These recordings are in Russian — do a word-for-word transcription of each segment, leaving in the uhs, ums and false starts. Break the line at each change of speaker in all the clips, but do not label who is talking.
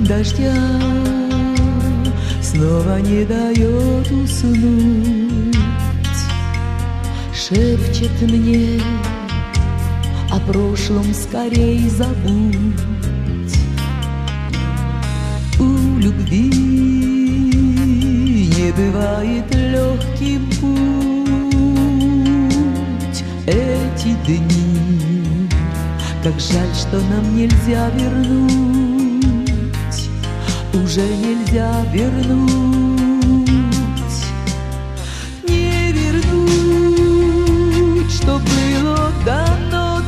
дождя снова не дает уснуть, шепчет мне о прошлом скорей забудь. У любви не бывает легким путь. Эти дни, как жаль, что нам нельзя вернуть, уже нельзя вернуть, не вернуть, что было дано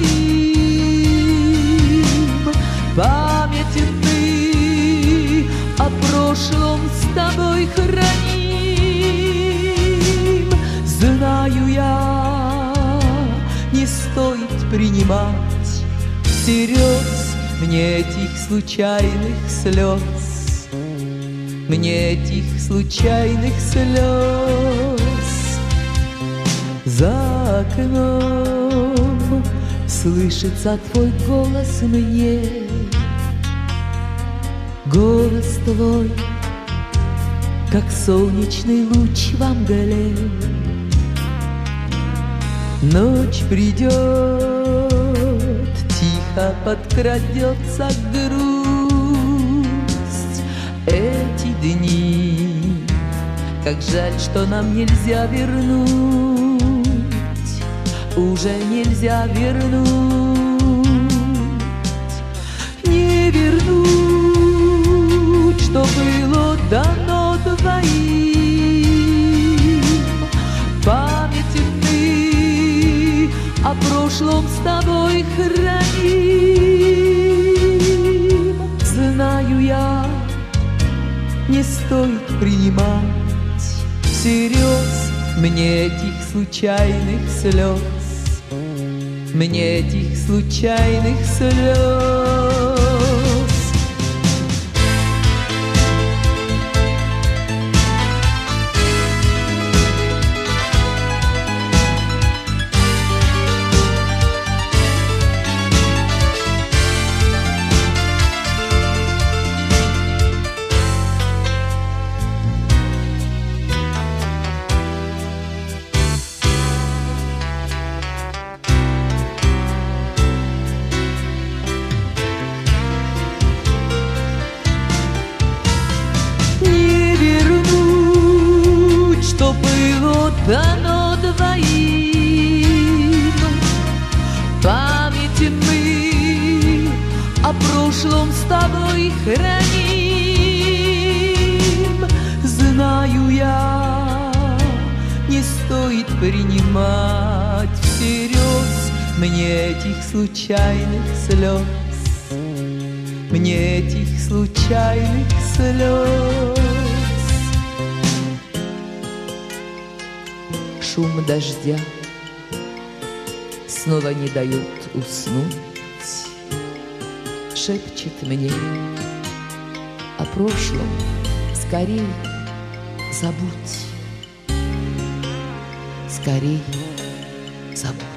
двоим. Памяти мы о прошлом с тобой храним. Знаю я, не стоит принимать всерьез мне этих случайных слез, мне этих случайных слез. За окном слышится твой голос мне, голос твой, как солнечный луч во мгле. Ночь придет, тихо подкрадется грусть. Эти дни, как жаль, что нам нельзя вернуть, уже нельзя вернуть, не вернуть, что было дано двоим. Памяти мы о прошлом с тобой храним. Знаю я, не стоит принимать всерьез мне этих случайных слез, мне этих случайных слез. Что было дано двоим. Памяти мы о прошлом с тобой храним. Знаю я, не стоит принимать всерьез мне этих случайных слез, мне этих случайных слез. Шум дождя снова не дает уснуть, шепчет мне о прошлом скорей забудь, скорей забудь.